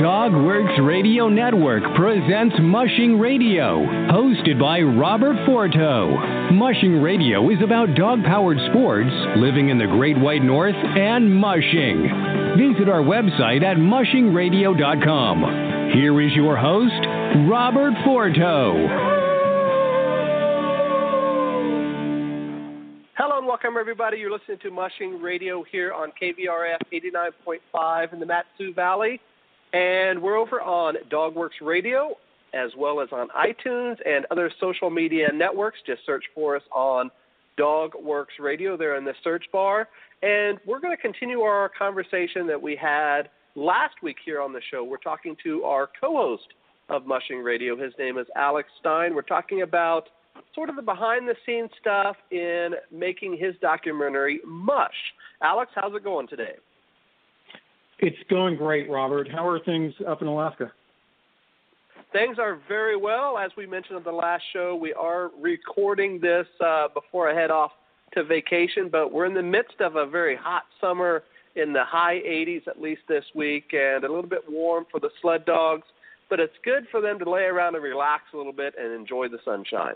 Dogworks Radio Network presents Mushing Radio, hosted by Robert Forto. Mushing Radio is about dog-powered sports, living in the Great White North, and mushing. Visit our website at mushingradio.com. Here is your host, Robert Forto. Hello and welcome, everybody. You're listening to Mushing Radio here on KVRF 89.5 in the Mat-Su Valley. And we're over on Dogworks Radio, as well as on iTunes and other social media networks. Just search for us on Dogworks Radio there in the search bar. And we're going to continue our conversation that we had last week here on the show. We're talking to our co-host of Mushing Radio. His name is Alex Stein. We're talking about sort of the behind-the-scenes stuff in making his documentary, Mush. Alex, how's it going today? It's going great, Robert. How are things up in Alaska? Things are very well. As we mentioned on the last show, we are recording this before I head off to vacation, but we're in the midst of a very hot summer in the high 80s, at least this week, and a little bit warm for the sled dogs, but it's good for them to lay around and relax a little bit and enjoy the sunshine.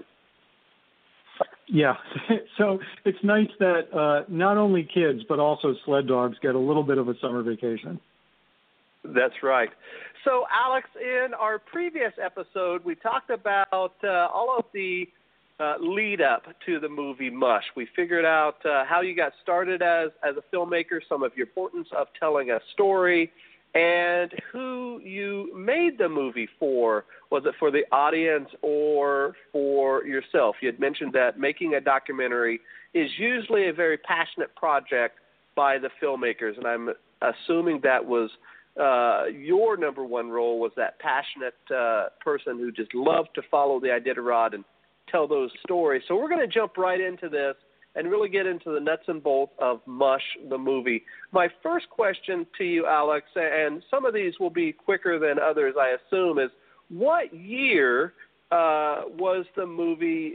Yeah, so it's nice that not only kids, but also sled dogs get a little bit of a summer vacation. That's right. So, Alex, in our previous episode, we talked about all of the lead up to the movie Mush. We figured out how you got started as a filmmaker, some of your importance of telling a story, and who you made the movie for. Was it for the audience or for yourself? You had mentioned that making a documentary is usually a very passionate project by the filmmakers, and I'm assuming that was your number one role, was that passionate person who just loved to follow the Iditarod and tell those stories. So we're going to jump right into this and really get into the nuts and bolts of Mush, the movie. My first question to you, Alex, and some of these will be quicker than others, I assume, is what year was the movie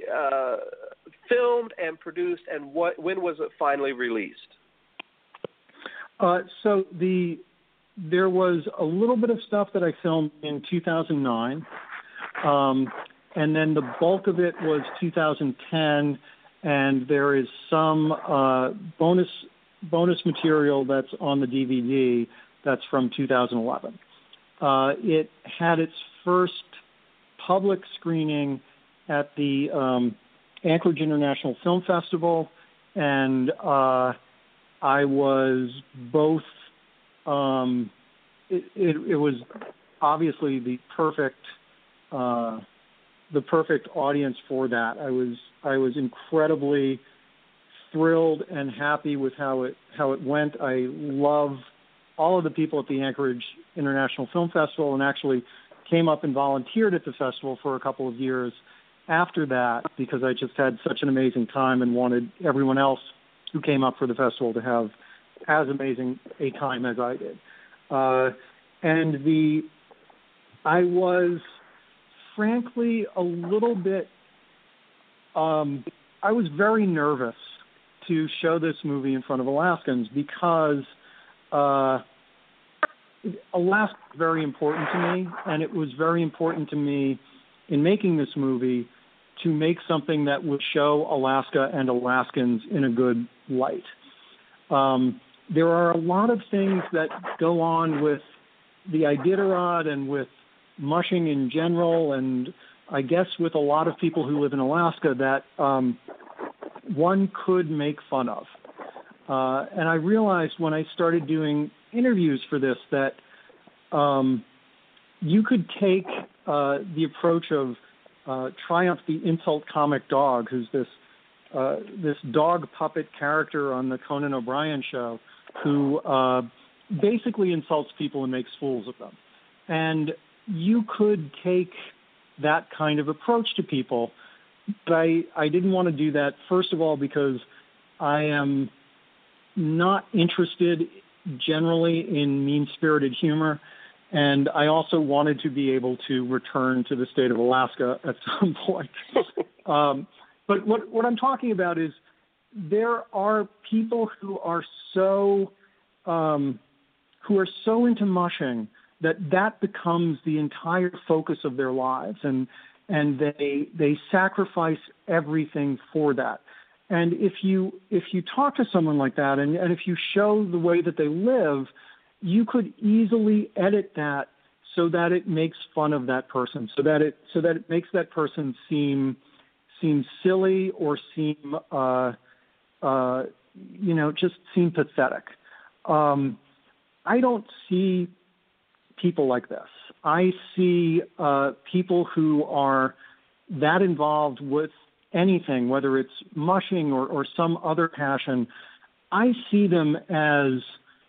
filmed and produced, and when was it finally released? So there was a little bit of stuff that I filmed in 2009, and then the bulk of it was 2010, and there is some bonus material that's on the DVD that's from 2011. It had its first public screening at the Anchorage International Film Festival, and I was both. It was obviously the perfect audience for that. I was incredibly thrilled and happy with how it went. I love all of the people at the Anchorage International Film Festival, and actually came up and volunteered at the festival for a couple of years after that, because I just had such an amazing time and wanted everyone else who came up for the festival to have as amazing a time as I did. I was frankly a little bit, I was very nervous to show this movie in front of Alaskans, because Alaska is very important to me, and it was very important to me in making this movie to make something that would show Alaska and Alaskans in a good light. There are a lot of things that go on with the Iditarod and with mushing in general, and I guess with a lot of people who live in Alaska, that one could make fun of. And I realized when I started doing interviews for this that you could take the approach of Triumph the Insult Comic Dog, who's this dog puppet character on the Conan O'Brien show, who basically insults people and makes fools of them. And you could take that kind of approach to people, but I didn't want to do that, first of all, because I am not interested generally in mean-spirited humor, and I also wanted to be able to return to the state of Alaska at some point. But what I'm talking about is there are people who are so into mushing that becomes the entire focus of their lives, and they sacrifice everything for that. And if you talk to someone like that, and if you show the way that they live, you could easily edit that so that it makes fun of that person, so that it makes that person seem silly or seem just seem pathetic. I don't see people like this. I see people who are that involved with anything, whether it's mushing or some other passion. I see them as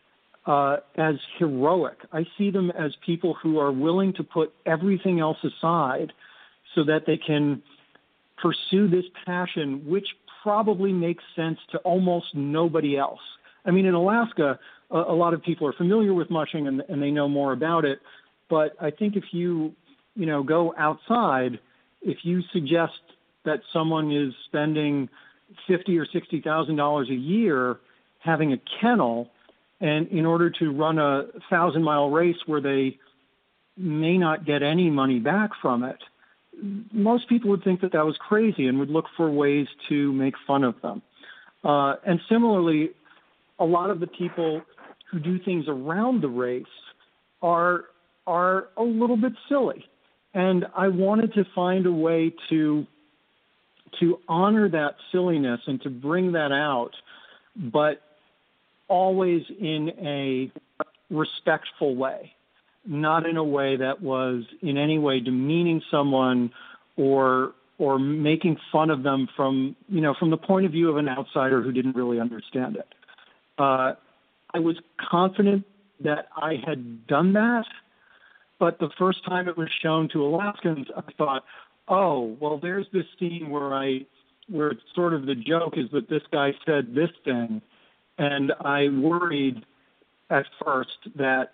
heroic. I see them as people who are willing to put everything else aside so that they can pursue this passion, which probably makes sense to almost nobody else. I mean, in Alaska, a lot of people are familiar with mushing and they know more about it. But I think if you go outside, if you suggest that someone is spending $50,000 or $60,000 a year having a kennel, and in order to run a 1,000-mile race where they may not get any money back from it, most people would think that was crazy and would look for ways to make fun of them. And similarly, a lot of the people who do things around the race are a little bit silly. And I wanted to find a way to honor that silliness and to bring that out, but always in a respectful way, not in a way that was in any way demeaning someone or making fun of them from the point of view of an outsider who didn't really understand it. I was confident that I had done that, but the first time it was shown to Alaskans, I thought, oh, well, there's this scene where it's sort of the joke is that this guy said this thing, and I worried at first that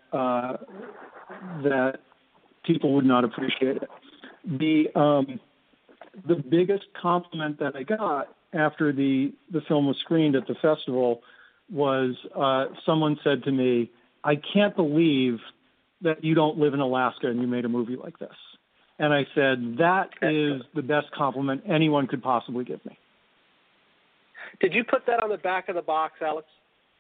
people would not appreciate it. The biggest compliment that I got after the film was screened at the festival was someone said to me, "I can't believe that you don't live in Alaska and you made a movie like this." And I said, that is the best compliment anyone could possibly give me. Did you put that on the back of the box, Alex?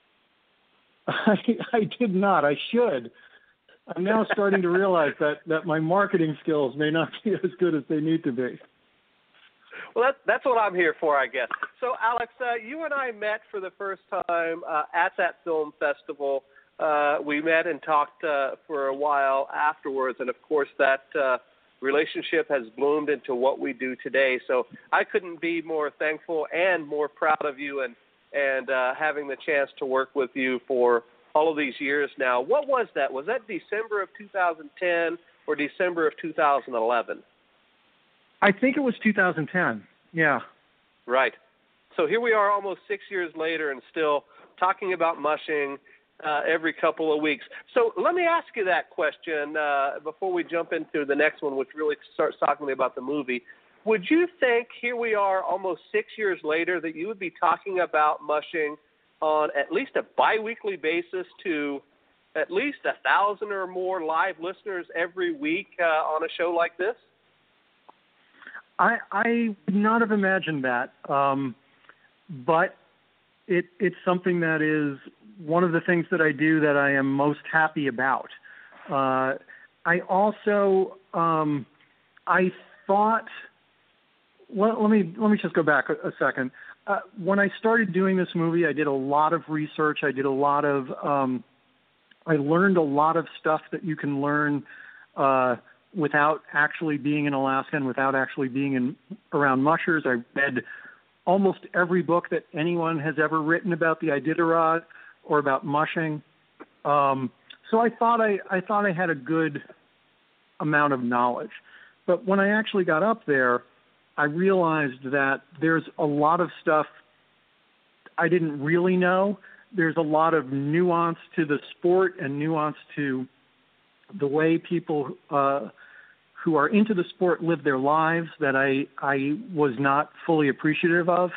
I did not. I should. I'm now starting to realize that my marketing skills may not be as good as they need to be. Well, that's what I'm here for, I guess. So, Alex, you and I met for the first time at that film festival. We met and talked for a while afterwards, and of course that relationship has bloomed into what we do today. So I couldn't be more thankful and more proud of you and having the chance to work with you for all of these years now. What was that? Was that December of 2010 or December of 2011? I think it was 2010. Yeah. Right. So here we are almost 6 years later and still talking about mushing every couple of weeks. So let me ask you that question before we jump into the next one, which really starts talking about the movie. Would you think here we are almost 6 years later that you would be talking about mushing on at least a biweekly basis to at least 1,000 or more live listeners every week on a show like this? I would not have imagined that, but it's something that is one of the things that I do that I am most happy about. I also, I thought, let me just go back a second. When I started doing this movie, I did a lot of research. I did a lot of, I learned a lot of stuff that you can learn without actually being in Alaska and without actually being around mushers. I read almost every book that anyone has ever written about the Iditarod or about mushing. So I thought I had a good amount of knowledge. But when I actually got up there, I realized that there's a lot of stuff I didn't really know. There's a lot of nuance to the sport and nuance to the way people who are into the sport live their lives that I was not fully appreciative of.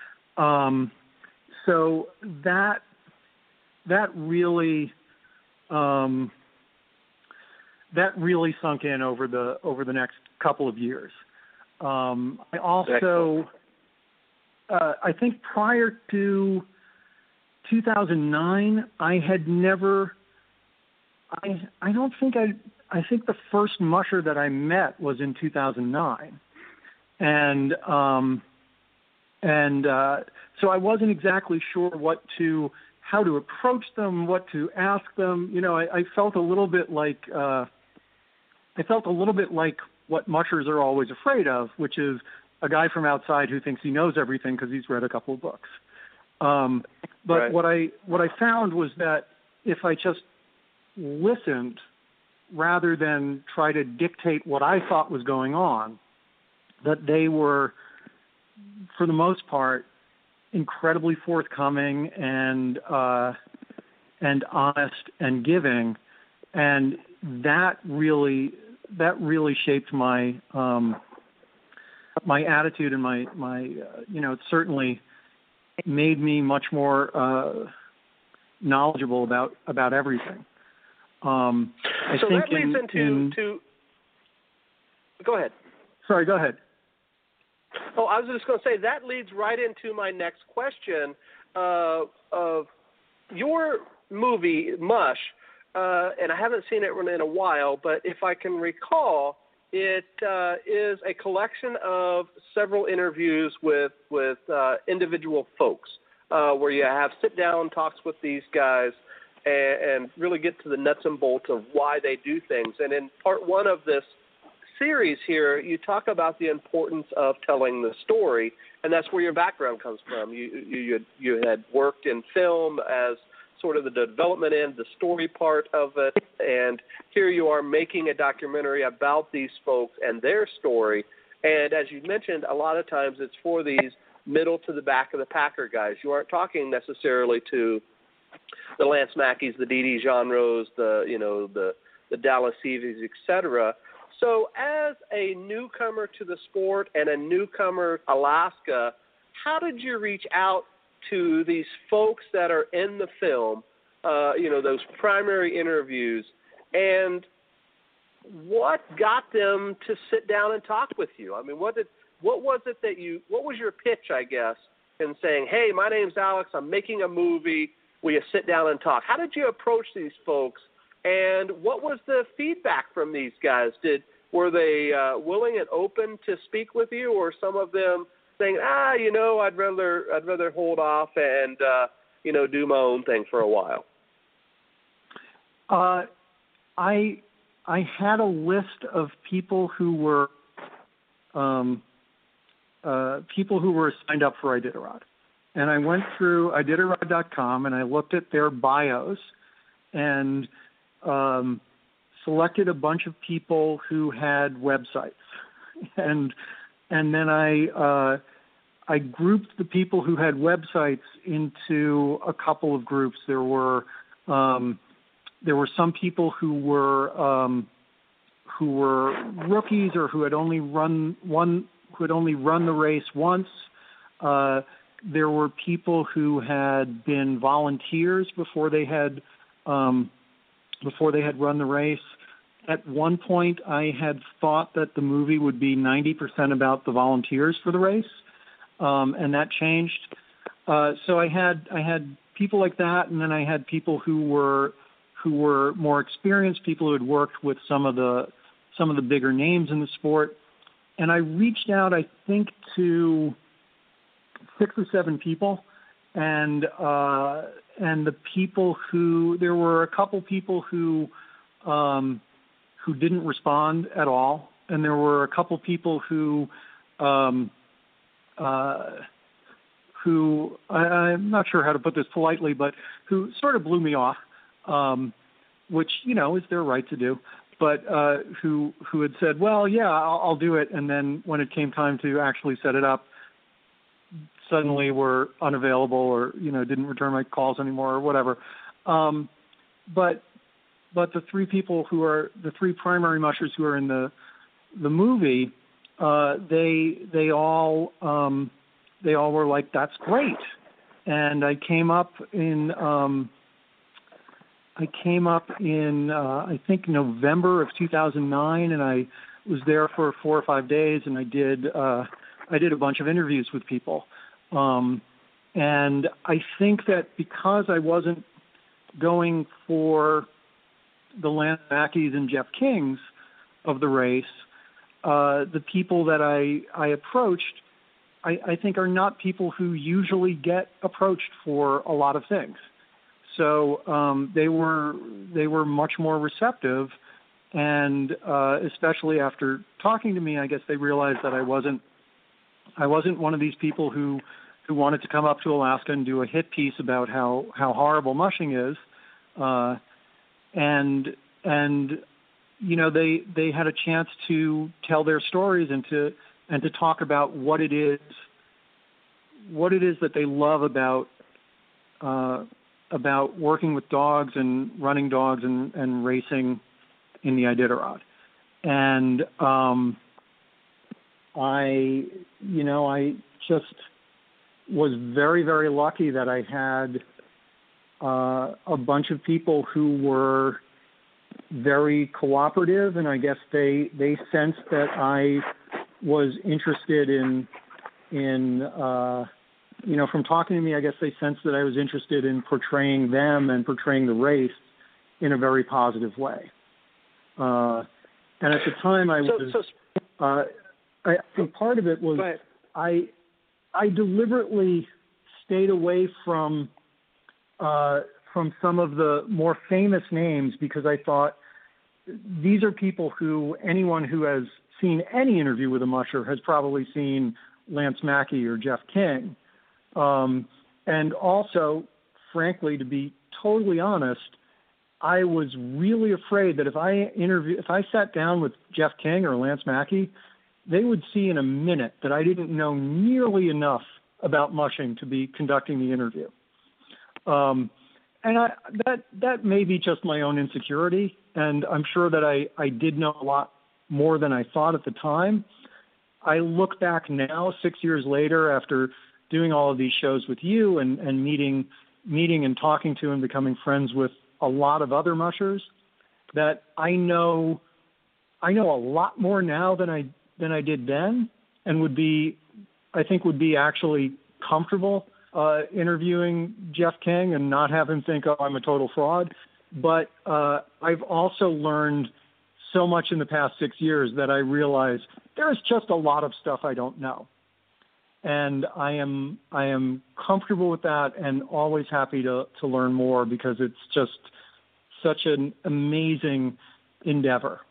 So that really that really sunk in over the next couple of years. I also, I think prior to 2009, I had never. I don't think I think the first musher that I met was in 2009, and so I wasn't exactly sure how to approach them, what to ask them. You know, I felt a little bit like what mushers are always afraid of, which is a guy from outside who thinks he knows everything because he's read a couple of books. But what I found was that if I just listened rather than try to dictate what I thought was going on, that they were, for the most part, incredibly forthcoming and honest and giving, and that really shaped my my attitude and my it certainly made me much more knowledgeable about everything. I so think that leads into go ahead. Sorry, go ahead. Oh, I was just going to say that leads right into my next question of your movie Mush, and I haven't seen it in a while, but if I can recall, it is a collection of several interviews with individual folks where you have sit-down talks with these guys and really get to the nuts and bolts of why they do things. And in part one of this series here, you talk about the importance of telling the story, and that's where your background comes from. You had worked in film as sort of the development end, the story part of it, and here you are making a documentary about these folks and their story. And as you mentioned, a lot of times it's for these middle to the back of the packer guys. You aren't talking necessarily to the Lance Mackeys, the Didi Genros, the Dallas Seavies, etc. So as a newcomer to the sport and a newcomer to Alaska, how did you reach out to these folks that are in the film, those primary interviews, and what got them to sit down and talk with you? I mean, what was your pitch, I guess, in saying, hey, my name's Alex, I'm making a movie, will you sit down and talk? How did you approach these folks, and what was the feedback from these guys? Were they willing and open to speak with you, or some of them saying, I'd rather hold off and do my own thing for a while? I had a list of people who were signed up for Iditarod, and I went through Iditarod.com and I looked at their bios and selected a bunch of people who had websites, and then I grouped the people who had websites into a couple of groups. There were some people who were rookies or who had only run the race once. There were people who had been volunteers before they had run the race. At one point, I had thought that the movie would be 90% about the volunteers for the race, and that changed. So I had people like that, and then I had people who were more experienced, people who had worked with some of the bigger names in the sport. And I reached out, I think, to 6 or 7 people, and the people there were a couple people who didn't respond at all, and there were a couple people who I'm not sure how to put this politely, but who sort of blew me off, which is their right to do. But who had said, well, yeah, I'll do it, and then when it came time to actually set it up, suddenly were unavailable or didn't return my calls anymore or whatever. But the 3 people who are the 3 primary mushers who are in the movie, they all were like, that's great. And I came up in came up in I think November of 2009, and I was there for 4 or 5 days, and I did a bunch of interviews with people. And I think that because I wasn't going for the Lance Mackeys and Jeff Kings of the race, the people that I approached, I think are not people who usually get approached for a lot of things. So they were much more receptive, and especially after talking to me, I guess they realized that I wasn't one of these people who wanted to come up to Alaska and do a hit piece about how horrible mushing is, and they had a chance to tell their stories and to talk about what it is that they love about working with dogs and running dogs and racing in the Iditarod. And I just was very, very lucky that I had a bunch of people who were very cooperative, and I guess they sensed that I was interested in from talking to me, I guess they sensed that I was interested in portraying them and portraying the race in a very positive way. And at the time I think part of it was I deliberately stayed away from some of the more famous names because I thought these are people who anyone who has seen any interview with a musher has probably seen Lance Mackey or Jeff King. And also, frankly, to be totally honest, I was really afraid that if I sat down with Jeff King or Lance Mackey, they would see in a minute that I didn't know nearly enough about mushing to be conducting the interview. And that may be just my own insecurity, and I'm sure that I did know a lot more than I thought at the time. I look back now, 6 years later, after doing all of these shows with you and meeting and talking to and becoming friends with a lot of other mushers, that I know a lot more now than I did then, and would be actually comfortable interviewing Jeff King and not have him think, oh, I'm a total fraud. But I've also learned so much in the past 6 years that I realize there's just a lot of stuff I don't know. And I am comfortable with that and always happy to learn more because it's just such an amazing endeavor.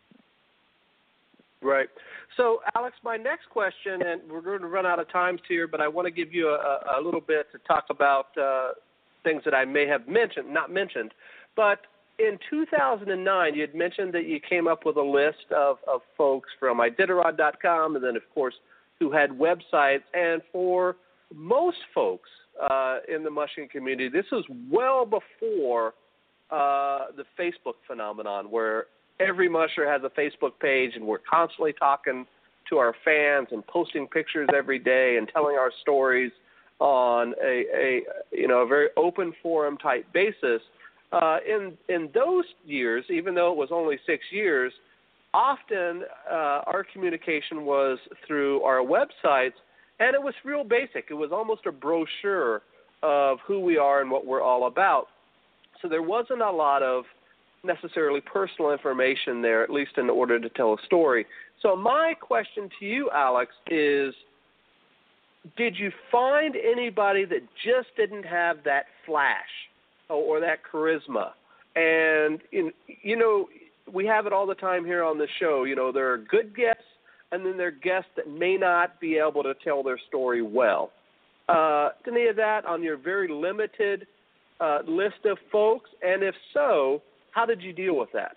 Right. So, Alex, my next question, and we're going to run out of time here, but I want to give you a little bit to talk about things that I may have not mentioned. But in 2009, you had mentioned that you came up with a list of folks from Iditarod.com and then, of course, who had websites. And for most folks in the mushing community, this was well before the Facebook phenomenon, where every musher has a Facebook page and we're constantly talking to our fans and posting pictures every day and telling our stories on a very open forum type basis. In those years, even though it was only 6 years, often our communication was through our websites, and it was real basic. It was almost a brochure of who we are and what we're all about. So there wasn't a lot of necessarily personal information there, at least in order to tell a story. So my question to you, Alex, is did you find anybody that just didn't have that flash or that charisma? And, we have it all the time here on the show. There are good guests, and then there are guests that may not be able to tell their story well. Any of that on your very limited list of folks? And if so, how did you deal with that?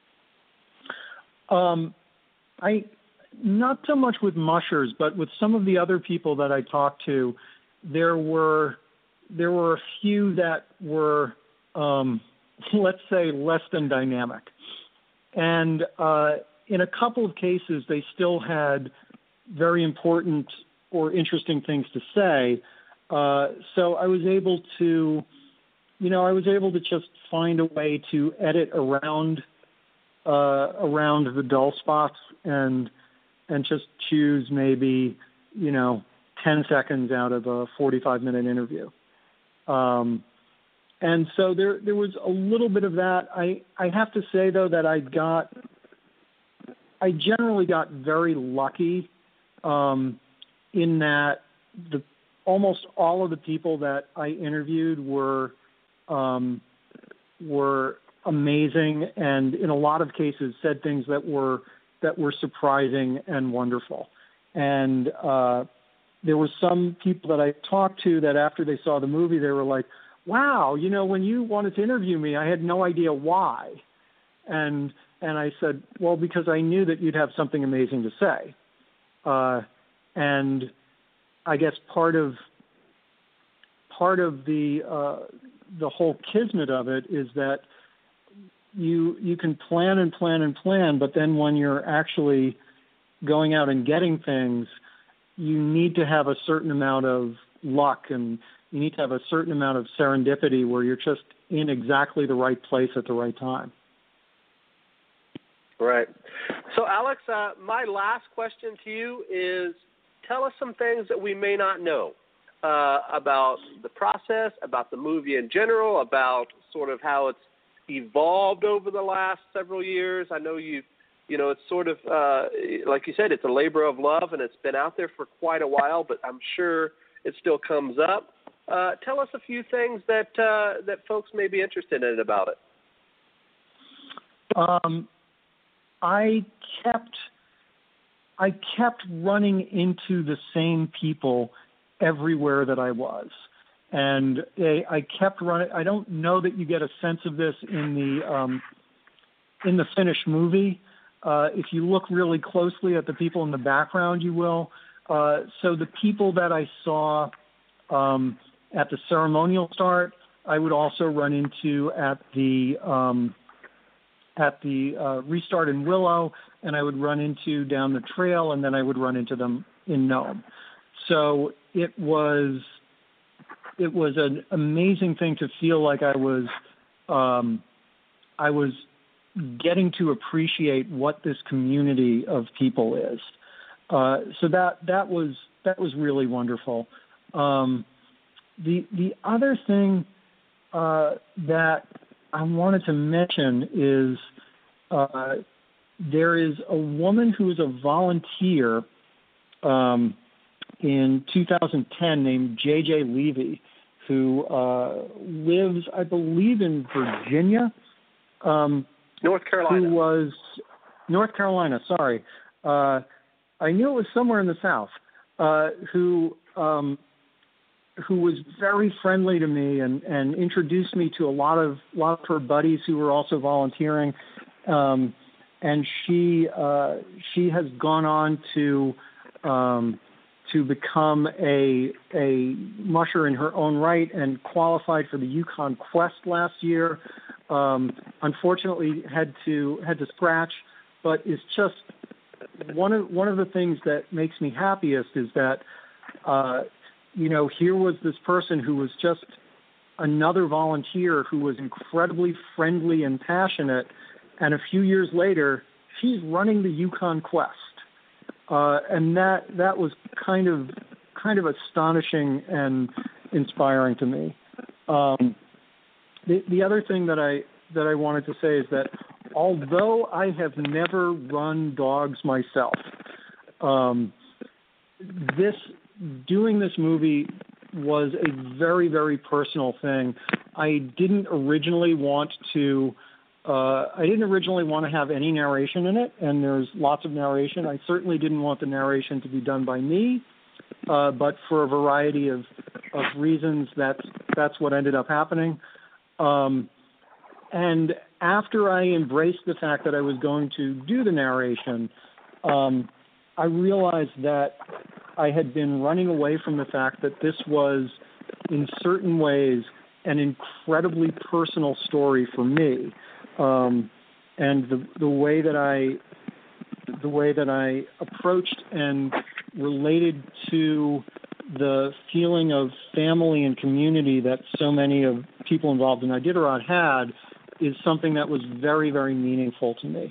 Not so much with mushers, but with some of the other people that I talked to, there were a few that were, let's say, less than dynamic. And in a couple of cases, they still had very important or interesting things to say. So I was able to I was able to just find a way to edit around the dull spots and just choose maybe 10 seconds out of a 45-minute interview. And so there was a little bit of that. I have to say though that I generally got very lucky in that almost all of the people that I interviewed were amazing, and in a lot of cases said things that were surprising and wonderful. And there were some people that I talked to that after they saw the movie, they were like, "Wow, when you wanted to interview me, I had no idea why." And I said, "Well, because I knew that you'd have something amazing to say." And I guess part of the whole kismet of it is that you can plan and plan and plan, but then when you're actually going out and getting things, you need to have a certain amount of luck, and you need to have a certain amount of serendipity where you're just in exactly the right place at the right time. Right. So, Alex, my last question to you is, tell us some things that we may not know about the process, about the movie in general, about sort of how it's evolved over the last several years. I know it's sort of, like you said, it's a labor of love, and it's been out there for quite a while, but I'm sure it still comes up. Tell us a few things that folks may be interested in about it. I kept running into the same people everywhere that I was. And I kept running. I don't know that you get a sense of this in the finished movie. If you look really closely at the people in the background, you will. So the people that I saw at the ceremonial start, I would also run into at the restart in Willow, and I would run into down the trail, and then I would run into them in Nome. So it was an amazing thing to feel like I was getting to appreciate what this community of people is. So that was really wonderful. The other thing that I wanted to mention is there is a woman who is a volunteer in 2010 named J.J. Levy, who lives, I believe, in Virginia. North Carolina. North Carolina, sorry. I knew it was somewhere in the South, who was very friendly to me and introduced me to a lot of her buddies who were also volunteering. And she has gone on to become a musher in her own right and qualified for the Yukon Quest last year. Unfortunately, had to scratch, but it's just one of the things that makes me happiest is that here was this person who was just another volunteer who was incredibly friendly and passionate, and a few years later, she's running the Yukon Quest. And that was kind of astonishing and inspiring to me. The other thing that I wanted to say is that although I have never run dogs myself, doing this movie was a very, very personal thing. I didn't originally want to have any narration in it, and there's lots of narration. I certainly didn't want the narration to be done by me, but for a variety of reasons, that's what ended up happening. And after I embraced the fact that I was going to do the narration, I realized that I had been running away from the fact that this was, in certain ways, an incredibly personal story for me. And the way that I approached and related to the feeling of family and community that so many of people involved in Iditarod had is something that was very, very meaningful to me.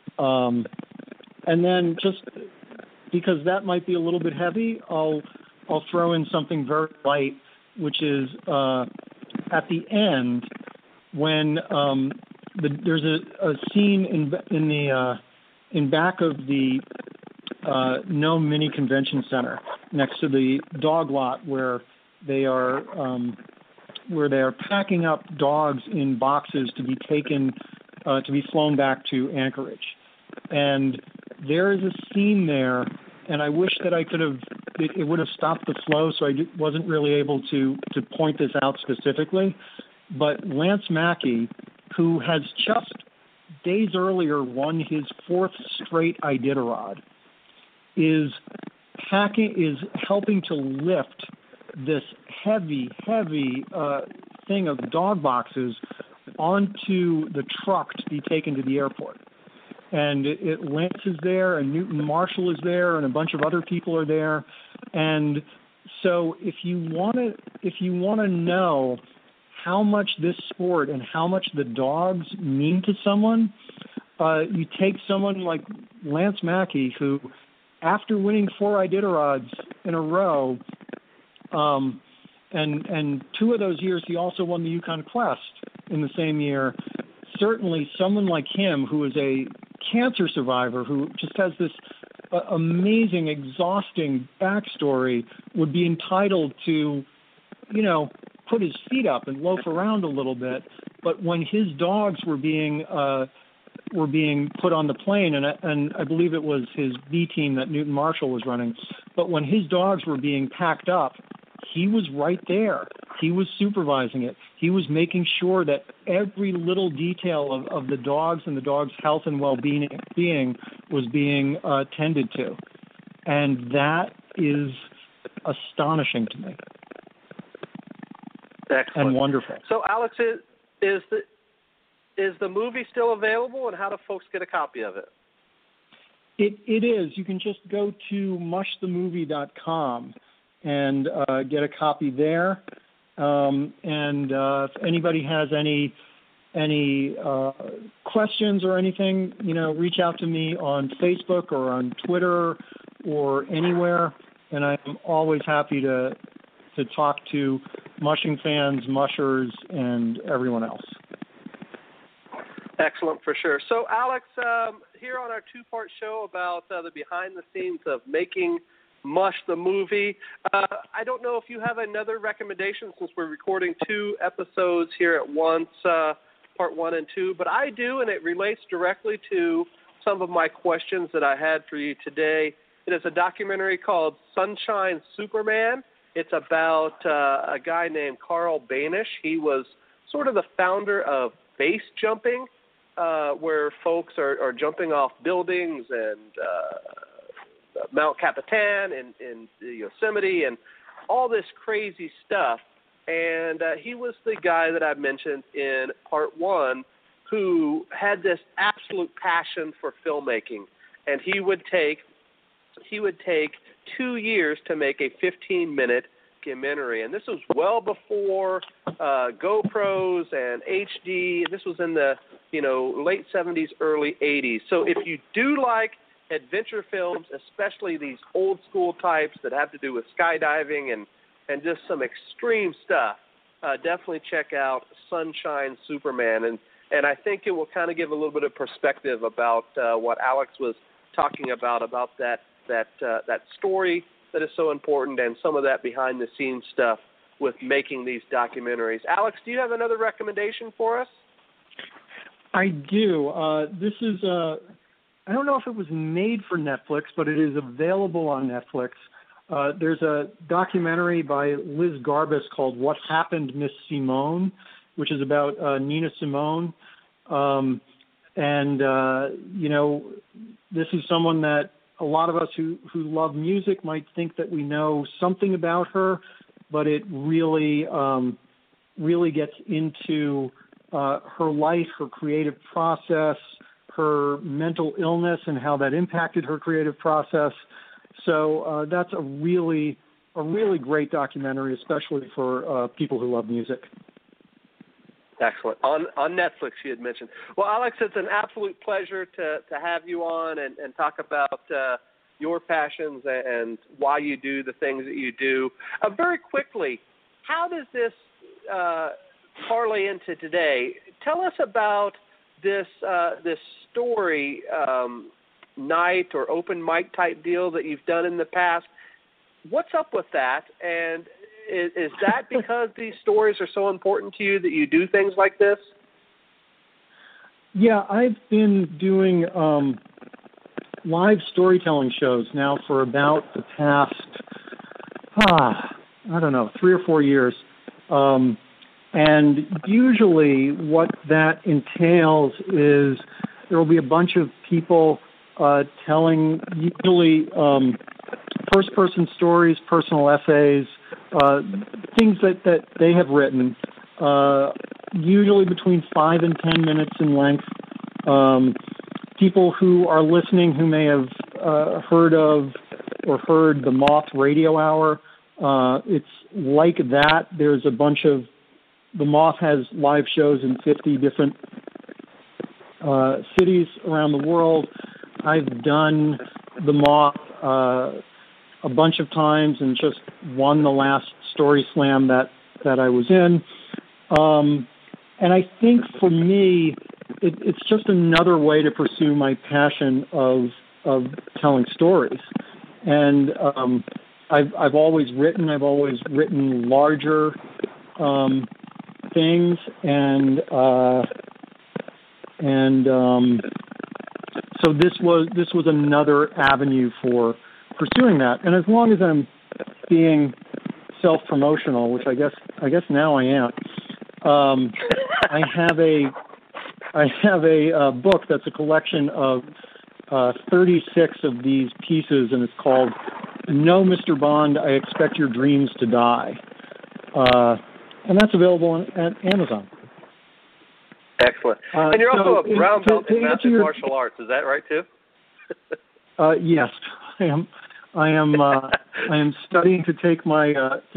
And then just because that might be a little bit heavy, I'll throw in something very light, which is at the end when there's a scene in back of the Nome Mini Convention Center next to the dog lot where they are packing up dogs in boxes to be taken to be flown back to Anchorage. And there is a scene there, and I wish that I could have it would have stopped the flow, so I wasn't really able to point this out specifically. But Lance Mackey, who has just days earlier won his 4th straight Iditarod, is helping to lift this heavy thing of dog boxes onto the truck to be taken to the airport. And Lance is there, and Newton Marshall is there, and a bunch of other people are there. And so if you want to know how much this sport and how much the dogs mean to someone, you take someone like Lance Mackey, who, after winning 4 Iditarods in a row, and 2 of those years he also won the Yukon Quest in the same year. Certainly someone like him, who is a cancer survivor, who just has this amazing, exhausting backstory, would be entitled to, put his feet up and loaf around a little bit. But when his dogs were being put on the plane, and I believe it was his B team that Newton Marshall was running, but when his dogs were being packed up, he was right there. He was supervising it. He was making sure that every little detail of the dogs and the dogs' health and well-being was being tended to. And that is astonishing to me. Excellent. And wonderful. So, Alex, is the movie still available, and how do folks get a copy of it? It is. You can just go to mushthemovie.com and get a copy there. And if anybody has any questions or anything, reach out to me on Facebook or on Twitter or anywhere, and I'm always happy to talk to mushing fans, mushers, and everyone else. Excellent, for sure. So, Alex, here on our 2-part show about the behind the scenes of making Mush the movie, I don't know if you have another recommendation, since we're recording 2 episodes here at once, part 1 and 2, but I do, and it relates directly to some of my questions that I had for you today. It is a documentary called Sunshine Superman. It's about a guy named Carl Banish. He was sort of the founder of base jumping, where folks are jumping off buildings and Mount Capitan and Yosemite and all this crazy stuff. And he was the guy that I mentioned in part 1 who had this absolute passion for filmmaking. And he would take 2 years to make a 15-minute documentary. And this was well before GoPros and HD. This was in the late 70s, early 80s. So if you do like adventure films, especially these old school types that have to do with skydiving and just some extreme stuff, definitely check out Sunshine Superman. And I think it will kind of give a little bit of perspective about what Alex was talking about that story that is so important, and some of that behind the scenes stuff with making these documentaries. Alex, do you have another recommendation for us? I do. This is I don't know if it was made for Netflix, but it is available on Netflix. There's a documentary by Liz Garbus called What Happened, Miss Simone, which is about Nina Simone. This is someone that a lot of us who love music might think that we know something about her, but it really gets into her life, her creative process, her mental illness, and how that impacted her creative process. So that's a really a really great documentary, especially for people who love music. Excellent. On Netflix, you had mentioned. Well, Alex, it's an absolute pleasure to have you on and talk about your passions and why you do the things that you do. Very quickly, how does this parlay into today? Tell us about this story night or open mic type deal that you've done in the past. What's up with that? And is that because these stories are so important to you that you do things like this? Yeah, I've been doing live storytelling shows now for about the past, 3 or 4 years. And usually what that entails is there will be a bunch of people telling usually first-person stories, personal essays, things that they have written, usually between 5 and 10 minutes in length. People who are listening who may have heard of or heard the Moth Radio Hour, it's like that. There's a bunch of, the Moth has live shows in 50 different cities around the world. I've done the Moth a bunch of times and just won the last Story Slam that I was in. And I think for me, it's just another way to pursue my passion of telling stories. And I've always written larger things, and so this was another avenue for pursuing that. And as long as I'm being self-promotional, which I guess now I am, I have a book that's a collection of 36 of these pieces, and it's called "No, Mr. Bond, I Expect Your Dreams to Die," and that's available at Amazon. Excellent. And you're also a brown belt in massive martial arts. Is that right too? Yes, I am studying to take my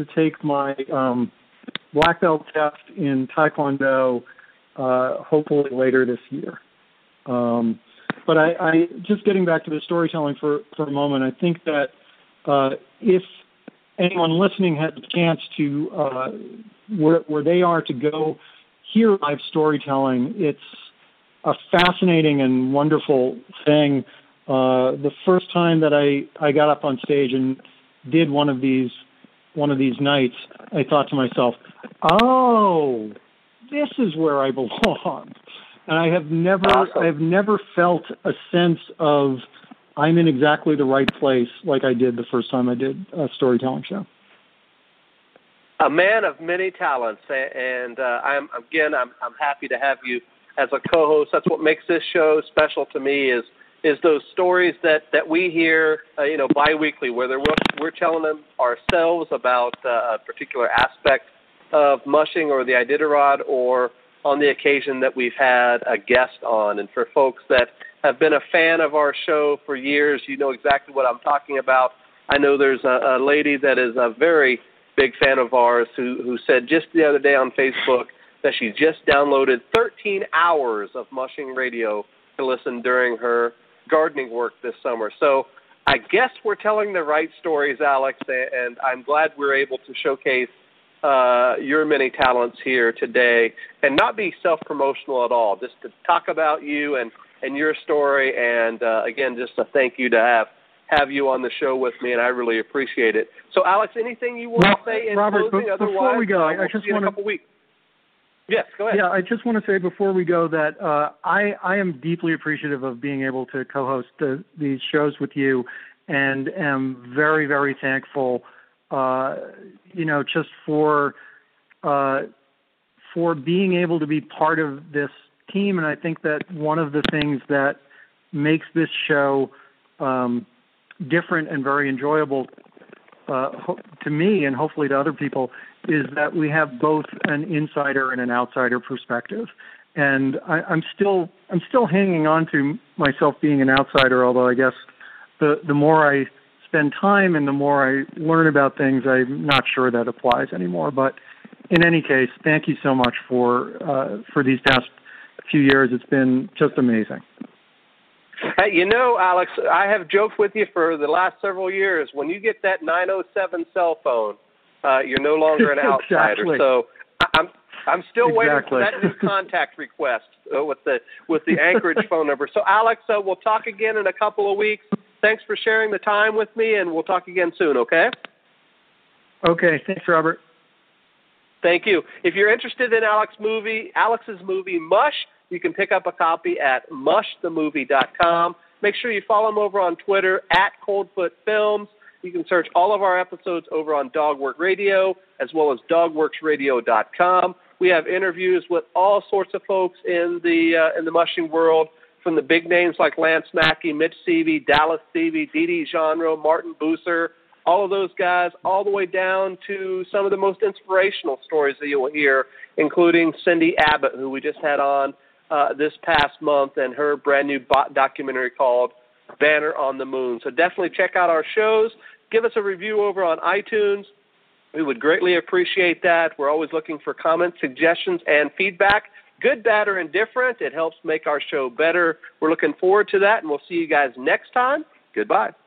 black belt test in Taekwondo, hopefully later this year. But I just getting back to the storytelling for a moment, I think that if anyone listening has a chance to where they are to go hear live storytelling, it's a fascinating and wonderful thing. The first time that I got up on stage and did one of these nights, I thought to myself, "Oh, this is where I belong." And I have never felt a sense of I'm in exactly the right place like I did the first time I did a storytelling show. A man of many talents, and I'm happy to have you as a co-host. That's what makes this show special to me is those stories that we hear, biweekly, whether we're telling them ourselves about a particular aspect of mushing or the Iditarod, or on the occasion that we've had a guest on. And for folks that have been a fan of our show for years, you know exactly what I'm talking about. I know there's a lady that is a very big fan of ours who said just the other day on Facebook that she just downloaded 13 hours of Mushing Radio to listen during her gardening work this summer. So I guess we're telling the right stories, Alex, and I'm glad we're able to showcase your many talents here today and not be self-promotional at all, just to talk about you and your story. And again, just a thank you to have you on the show with me, and I really appreciate it. So, Alex, anything you want to say in Robert, closing? Before we go, I just want to... a couple weeks. Yes, go ahead. Yeah, I just want to say before we go that I am deeply appreciative of being able to co-host these shows with you, and am very, very thankful, just for being able to be part of this team. And I think that one of the things that makes this show different and very enjoyable to me, and hopefully to other people, is that we have both an insider and an outsider perspective. And I'm still hanging on to myself being an outsider, although I guess the more I spend time and the more I learn about things, I'm not sure that applies anymore. But in any case, thank you so much for these past few years. It's been just amazing. Hey, you know, Alex, I have joked with you for the last several years. When you get that 907 cell phone, you're no longer an outsider. Exactly. So I'm still waiting for that new contact request with the Anchorage phone number. So, Alex, we'll talk again in a couple of weeks. Thanks for sharing the time with me, and we'll talk again soon, okay? Okay. Thanks, Robert. Thank you. If you're interested in Alex's movie Mush, you can pick up a copy at mushthemovie.com. Make sure you follow him over on Twitter at Coldfoot Films. You can search all of our episodes over on Dogwork Radio as well as dogworksradio.com. We have interviews with all sorts of folks in the mushing world, from the big names like Lance Mackey, Mitch Seavey, Dallas Seavey, Dee Genre, Martin Bucer, all of those guys, all the way down to some of the most inspirational stories that you will hear, including Cindy Abbott, who we just had on this past month, and her brand new documentary called Banner on the Moon. So definitely check out our shows. Give us a review over on iTunes. We would greatly appreciate that. We're always looking for comments, suggestions, and feedback. Good, bad, or indifferent. It helps make our show better. We're looking forward to that, and we'll see you guys next time. Goodbye.